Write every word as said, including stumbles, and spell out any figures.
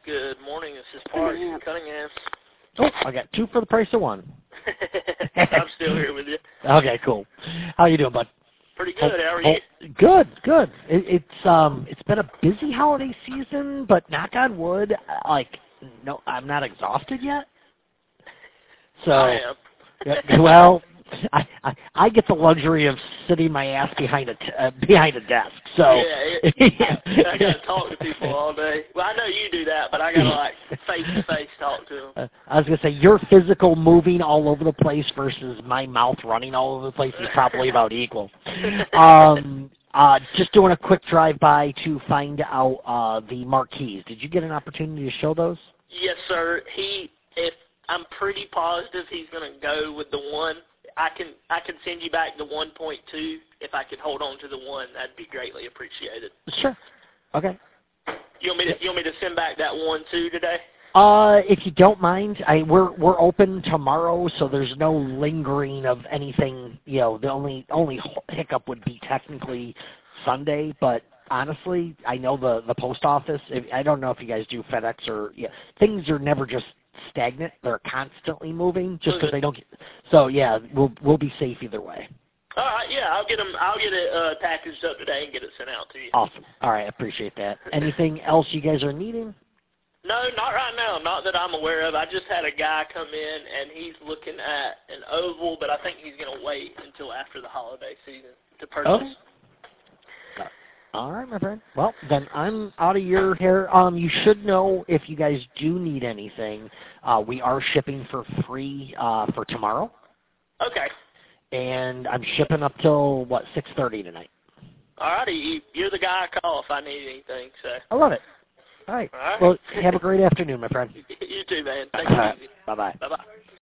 Good morning. This is Parks from Cunningham. Oh, I got two for the price of one. I'm still here with you. Okay, cool. How you doing, bud? Pretty good. Oh, How are you? Oh, good, good. It, it's um, it's been a busy holiday season, but knock on wood, like, no, I'm not exhausted yet. So, I am. yeah, well, I, I I get the luxury of sitting my ass behind a t- uh, behind a desk. So yeah, it, I, I gotta talk to people all day. Well, I know you do that, but I gotta like face to face talk to them. Uh, I was gonna say your physical moving all over the place versus my mouth running all over the place is probably about equal. Um, uh, just doing a quick drive by to find out uh, the marquees. Did you get an opportunity to show those? Yes, sir. He, if I'm pretty positive he's gonna go with the one. I can I can send you back the one point two. If I could hold on to the one, that'd be greatly appreciated. Sure. Okay. You want me to you want me to send back that one two today? Uh, if you don't mind, I we're we're open tomorrow, so there's no lingering of anything. You know, the only only hiccup would be technically Sunday, but honestly, I know the the post office. If, I don't know if you guys do FedEx or yeah, things are never just stagnant. They're constantly moving, just because they don't get. So yeah, we'll we'll be safe either way. All right, yeah, I'll get them. I'll get it uh, packaged up today and get it sent out to you. Awesome. All right, I appreciate that. Anything else you guys are needing? No, not right now. Not that I'm aware of. I just had a guy come in and he's looking at an oval, but I think he's going to wait until after the holiday season to purchase. Okay. All right, my friend. Well, then I'm out of your hair. Um, you should know if you guys do need anything. Uh, we are shipping for free uh, for tomorrow. Okay. And I'm shipping up till, what, six thirty tonight. All righty. You're the guy I call if I need anything. So. I love it. All right. All right. Well, have a great afternoon, my friend. You too, man. Thank All you. right. Bye-bye. Bye-bye.